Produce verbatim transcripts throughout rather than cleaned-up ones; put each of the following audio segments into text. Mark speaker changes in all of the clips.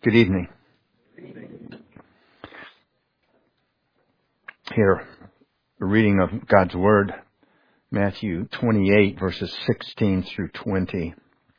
Speaker 1: Good evening. Here, a reading of God's Word, Matthew twenty-eight, verses sixteen through twenty.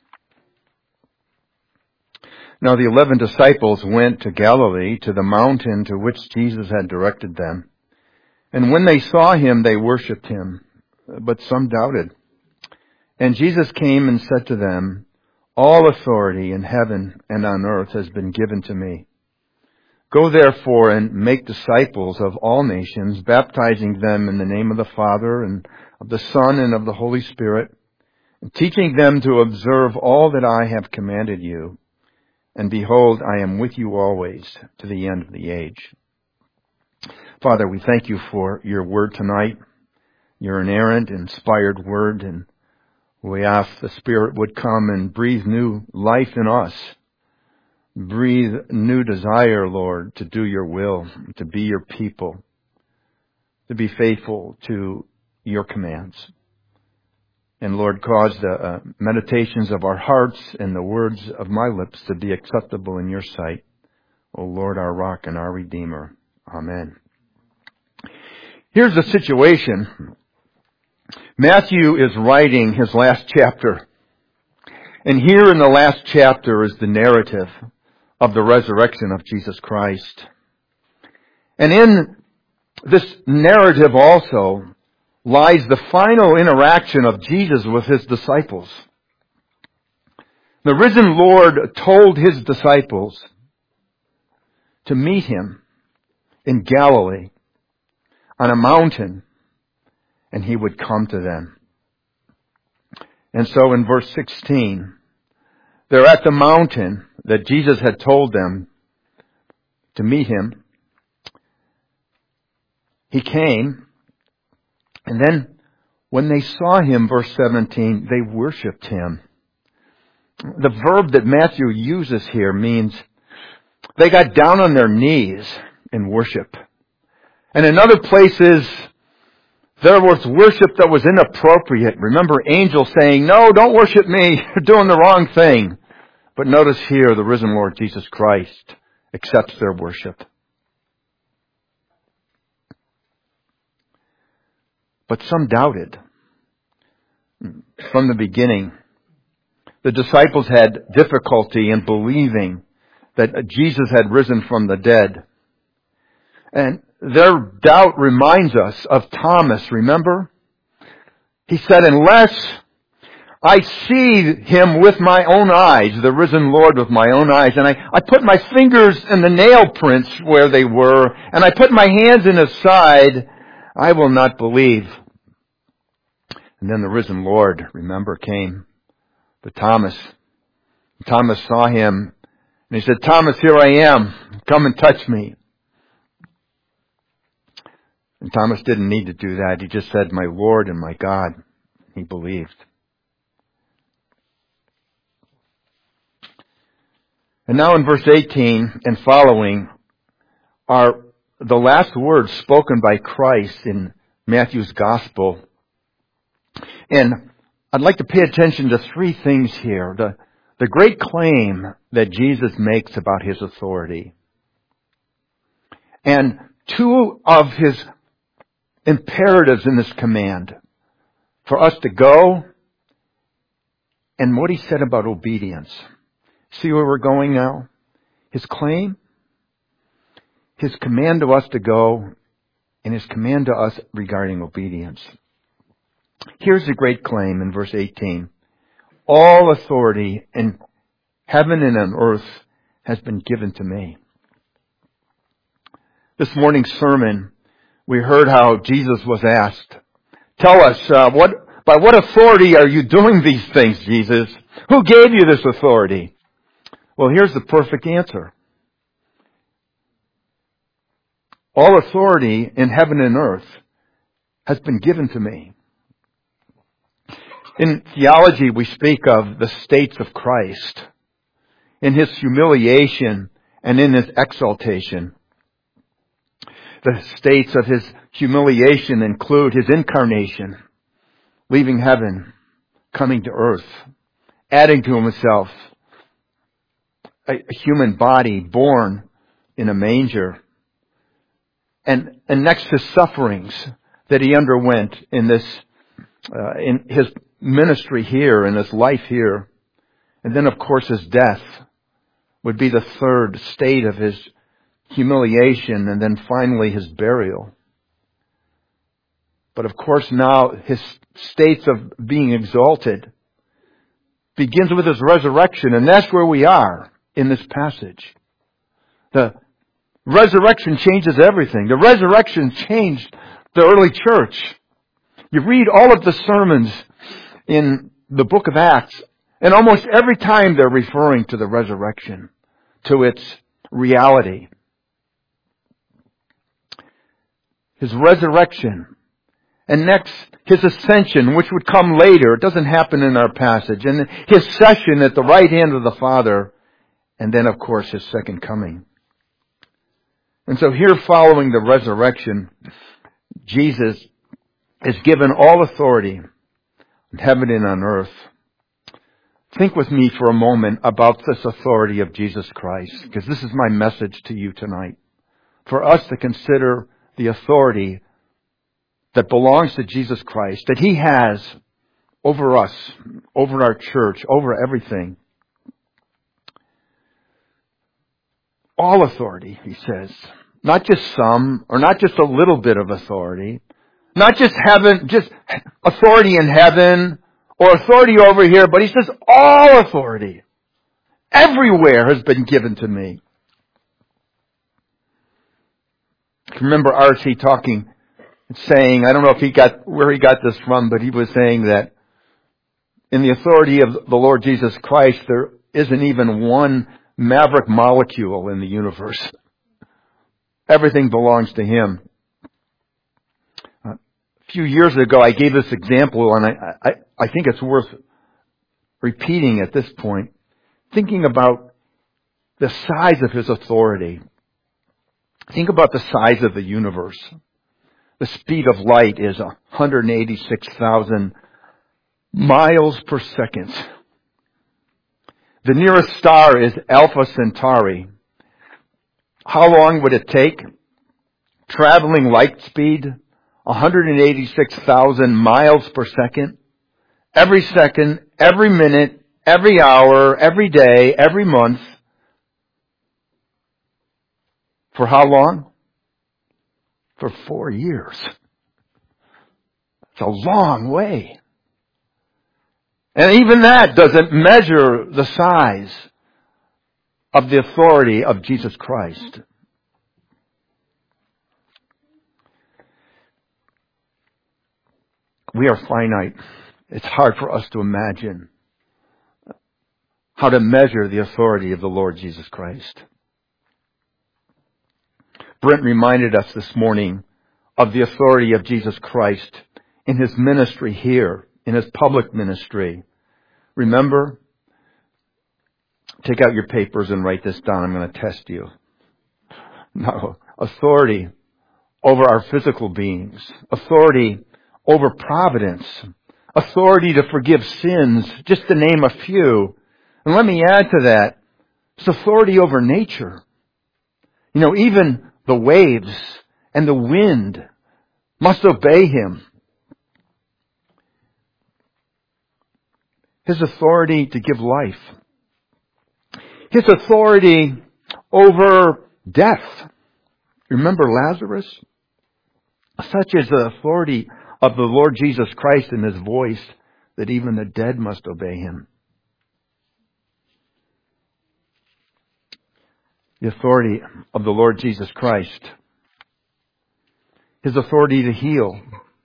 Speaker 1: Now the eleven disciples went to Galilee, to the mountain to which Jesus had directed them. And when they saw him, they worshipped him, but some doubted. And Jesus came and said to them, "All authority in heaven and on earth has been given to me. Go therefore and make disciples of all nations, baptizing them in the name of the Father and of the Son and of the Holy Spirit, and teaching them to observe all that I have commanded you. And behold, I am with you always to the end of the age." Father, we thank you for your word tonight, your inerrant, inspired word, and we ask the Spirit would come and breathe new life in us. Breathe new desire, Lord, to do your will, to be your people, to be faithful to your commands. And Lord, cause the uh, meditations of our hearts and the words of my lips to be acceptable in your sight. O Lord, our rock and our Redeemer. Amen. Here's the situation. Matthew is writing his last chapter. And here in the last chapter is the narrative of the resurrection of Jesus Christ. And in this narrative also lies the final interaction of Jesus with his disciples. The risen Lord told his disciples to meet him in Galilee on a mountain, and he would come to them. And so in verse sixteen, they're at the mountain that Jesus had told them to meet him. He came, and then when they saw him, verse seventeen, they worshipped him. The verb that Matthew uses here means they got down on their knees in worship. And in other places, there was worship that was inappropriate. Remember angels saying, "No, don't worship me. You're doing the wrong thing." But notice here, the risen Lord Jesus Christ accepts their worship. But some doubted. From the beginning, the disciples had difficulty in believing that Jesus had risen from the dead. And their doubt reminds us of Thomas, remember? He said, "Unless I see him with my own eyes, the risen Lord with my own eyes, and I, I put my fingers in the nail prints where they were, and I put my hands in his side, I will not believe." And then the risen Lord, remember, came to Thomas. Thomas saw him, and he said, "Thomas, here I am. Come and touch me." And Thomas didn't need to do that. He just said, "My Lord and my God." He believed. And now in verse eighteen and following are the last words spoken by Christ in Matthew's Gospel. And I'd like to pay attention to three things here. The, the great claim that Jesus makes about his authority. And two of his imperatives in this command. For us to go, and what he said about obedience. See where we're going now? His claim, his command to us to go, and his command to us regarding obedience. Here's the great claim in verse eighteen. All authority in heaven and on earth has been given to me. This morning's sermon, we heard how Jesus was asked, "Tell us, uh, what by what authority are you doing these things, Jesus? Who gave you this authority?" Well, here's the perfect answer. All authority in heaven and earth has been given to me. In theology, we speak of the states of Christ, in his humiliation and in his exaltation. The states of his humiliation include his incarnation, leaving heaven, coming to earth, adding to himself a, a human body born in a manger. And, and next to sufferings that he underwent in this, uh, in his ministry here, in his life here. And then, of course, his death would be the third state of his humiliation, and then finally his burial. But of course now his states of being exalted begins with his resurrection, and that's where we are in this passage. The resurrection changes everything. The resurrection changed the early church. You read all of the sermons in the book of Acts, and almost every time they're referring to the resurrection, to its reality. His resurrection. And next, his ascension, which would come later. It doesn't happen in our passage. And his session at the right hand of the Father. And then, of course, his second coming. And so here, following the resurrection, Jesus is given all authority in heaven and on earth. Think with me for a moment about this authority of Jesus Christ, because this is my message to you tonight. For us to consider the authority that belongs to Jesus Christ, that He has over us, over our church, over everything. All authority, he says. Not just some, or not just a little bit of authority. Not just heaven, just authority in heaven, or authority over here, but he says all authority. Everywhere has been given to me. Remember R C talking, saying, I don't know if he got, where he got this from, but he was saying that in the authority of the Lord Jesus Christ, there isn't even one maverick molecule in the universe. Everything belongs to Him. A few years ago, I gave this example, and I, I, I think it's worth repeating at this point. Thinking about the size of His authority. Think about the size of the universe. The speed of light is one hundred eighty-six thousand miles per second. The nearest star is Alpha Centauri. How long would it take? Traveling light speed, one hundred eighty-six thousand miles per second. Every second, every minute, every hour, every day, every month. For how long? For four years. It's a long way. And even that doesn't measure the size of the authority of Jesus Christ. We are finite. It's hard for us to imagine how to measure the authority of the Lord Jesus Christ. Brent reminded us this morning of the authority of Jesus Christ in His ministry here, in His public ministry. Remember? Take out your papers and write this down. I'm going to test you. No. Authority over our physical beings. Authority over providence. Authority to forgive sins, just to name a few. And let me add to that, it's authority over nature. You know, even the waves and the wind must obey Him. His authority to give life. His authority over death. Remember Lazarus? Such is the authority of the Lord Jesus Christ in His voice that even the dead must obey Him. The authority of the Lord Jesus Christ. His authority to heal.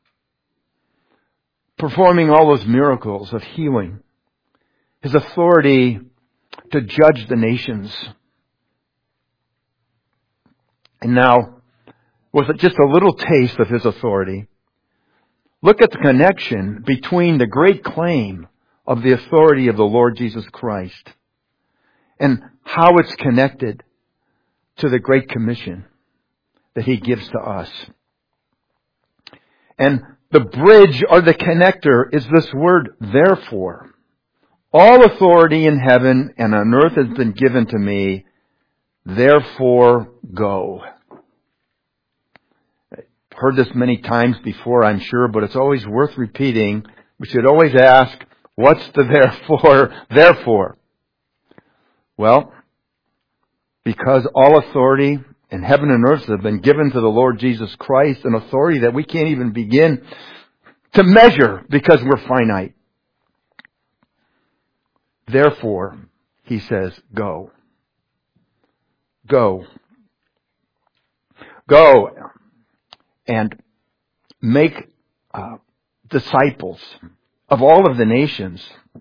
Speaker 1: Performing all those miracles of healing. His authority to judge the nations. And now, with just a little taste of His authority, look at the connection between the great claim of the authority of the Lord Jesus Christ and how it's connected to the Great Commission that He gives to us. And the bridge or the connector is this word, therefore. All authority in heaven and on earth has been given to me. Therefore, go. I've heard this many times before, I'm sure, but it's always worth repeating. We should always ask, what's the therefore, therefore? Well, because all authority in heaven and earth have been given to the Lord Jesus Christ, an authority that we can't even begin to measure because we're finite. Therefore, he says, go. Go. Go and make uh, disciples of all of the nations.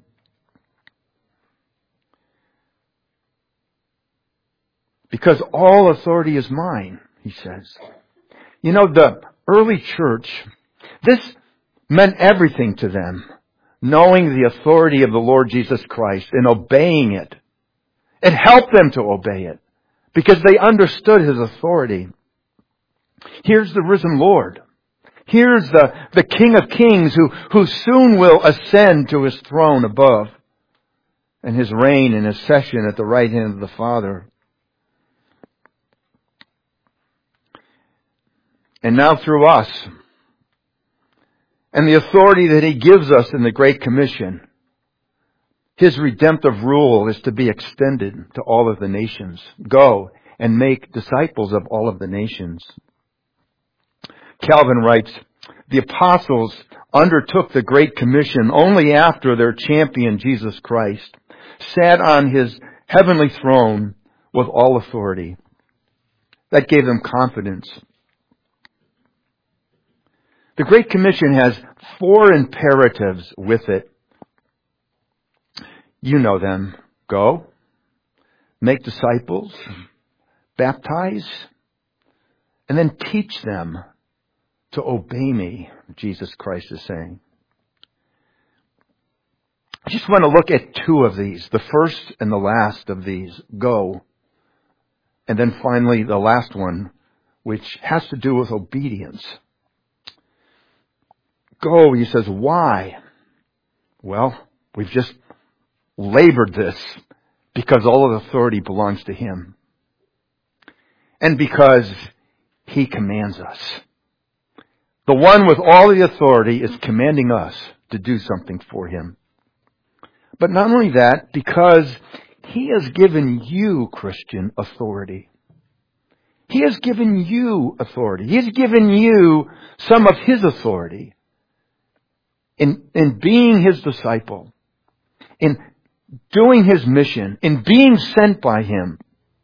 Speaker 1: Because all authority is mine, he says. You know, the early church, this meant everything to them. Knowing the authority of the Lord Jesus Christ and obeying it. It helped them to obey it. Because they understood His authority. Here's the risen Lord. Here's the, the King of Kings who, who soon will ascend to His throne above. And His reign and His session at the right hand of the Father. And now through us. And the authority that He gives us in the Great Commission. His redemptive rule is to be extended to all of the nations. Go and make disciples of all of the nations. Calvin writes, the apostles undertook the Great Commission only after their champion, Jesus Christ, sat on His heavenly throne with all authority. That gave them confidence. The Great Commission has four imperatives with it. You know them. Go, make disciples, baptize, and then teach them to obey me, Jesus Christ is saying. I just want to look at two of these, the first and the last of these, go, and then finally the last one, which has to do with obedience. Go, he says, why? Well, we've just labored this because all of authority belongs to Him. And because He commands us. The one with all the authority is commanding us to do something for Him. But not only that, because He has given you, Christian, authority. He has given you authority. He has given you some of His authority. In, in being His disciple. In doing His mission. In being sent by Him.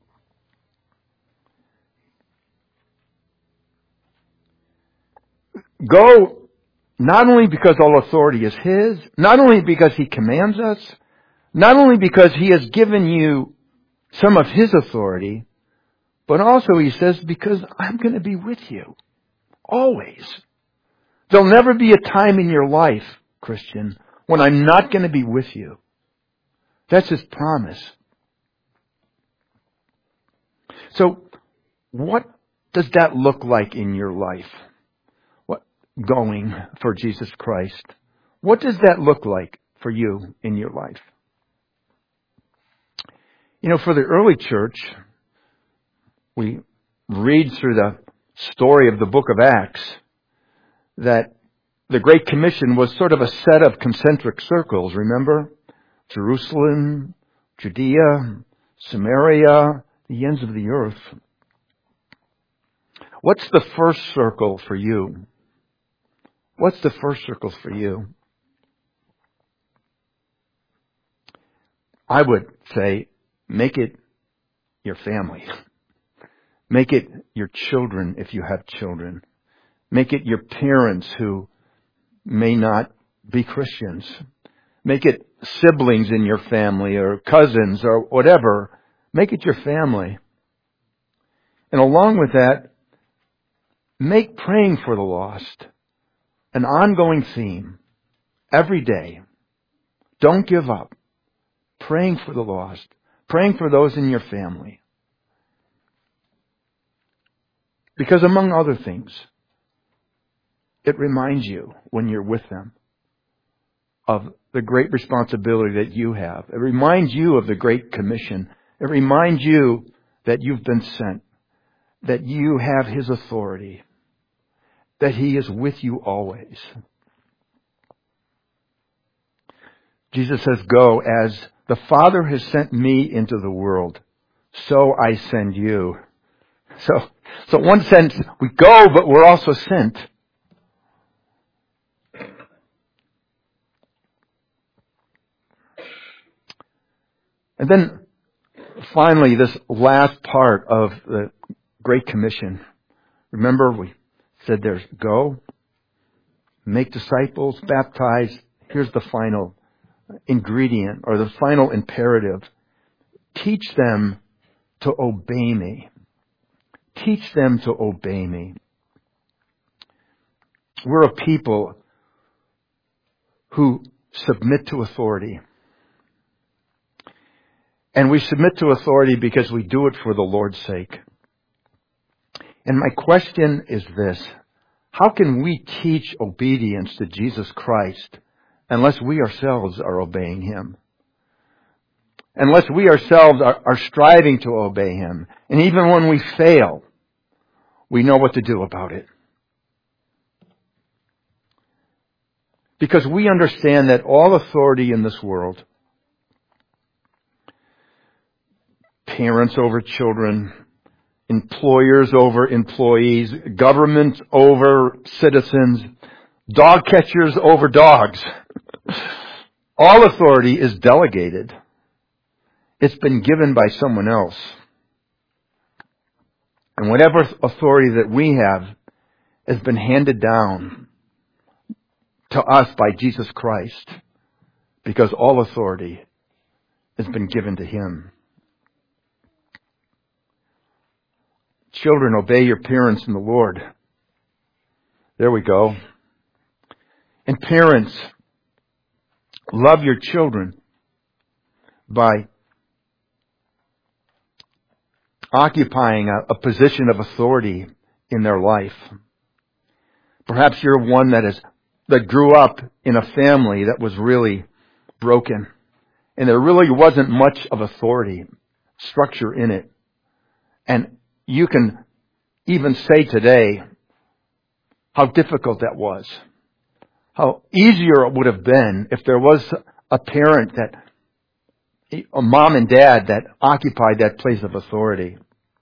Speaker 1: Go, not only because all authority is His, not only because He commands us, not only because He has given you some of His authority, but also He says, because I'm going to be with you. Always. There'll never be a time in your life, Christian, when I'm not going to be with you. That's His promise. So, what does that look like in your life? Going for Jesus Christ. What does that look like for you in your life? You know, for the early church, we read through the story of the book of Acts that the Great Commission was sort of a set of concentric circles, remember? Jerusalem, Judea, Samaria, the ends of the earth. What's the first circle for you? What's the first circle for you? I would say, make it your family. Make it your children if you have children. Make it your parents who may not be Christians. Make it siblings in your family or cousins or whatever. Make it your family. And along with that, make praying for the lost an ongoing theme every day. Don't give up. Praying for the lost. Praying for those in your family. Because among other things, it reminds you when you're with them of the great responsibility that you have. It reminds you of the Great Commission. It reminds you that you've been sent, that you have His authority, that He is with you always. Jesus says, go, as the Father has sent me into the world, so I send you. So, so in one sense, we go, but we're also sent. And then, finally, this last part of the Great Commission. Remember, we said there's go, make disciples, baptize. Here's the final ingredient, or the final imperative. Teach them to obey me. Teach them to obey me. We're a people who submit to authority. And we submit to authority because we do it for the Lord's sake. And my question is this: how can we teach obedience to Jesus Christ unless we ourselves are obeying Him? Unless we ourselves are, are striving to obey Him. And even when we fail, we know what to do about it. Because we understand that all authority in this world, parents over children, employers over employees, government over citizens, dog catchers over dogs. All authority is delegated. It's been given by someone else. And whatever authority that we have has been handed down to us by Jesus Christ, because all authority has been given to Him. Children, obey your parents in the Lord. There we go. And parents, love your children by occupying a, a position of authority in their life. Perhaps you're one that is that grew up in a family that was really broken, and there really wasn't much of authority structure in it. And you can even say today how difficult that was. How easier it would have been if there was a parent that, a mom and dad that occupied that place of authority.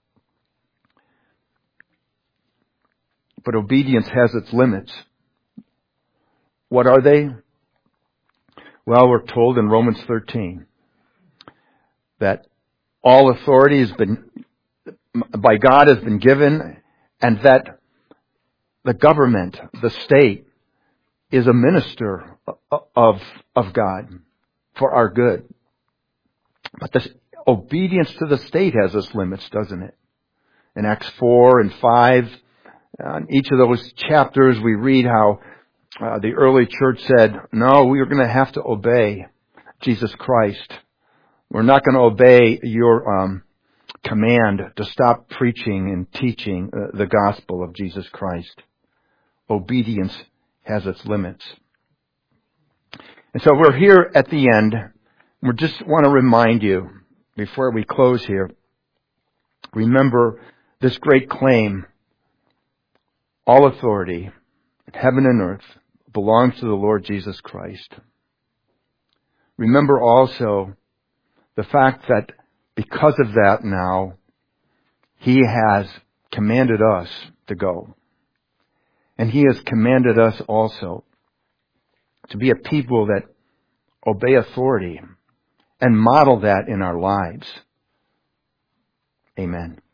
Speaker 1: But obedience has its limits. What are they? Well, we're told in Romans thirteen that all authority has been, by God has been given, and that the government, the state, is a minister of, of God for our good. But this obedience to the state has its limits, doesn't it? In Acts four and five, in each of those chapters we read how uh, the early church said, no, we are going to have to obey Jesus Christ. We're not going to obey your um, command to stop preaching and teaching uh, the gospel of Jesus Christ. Obedience has its limits. And so we're here at the end. We just want to remind you, before we close here, remember this great claim: all authority in heaven and earth belongs to the Lord Jesus Christ. Remember also the fact that because of that now, He has commanded us to go. And He has commanded us also to be a people that obey authority and model that in our lives. Amen.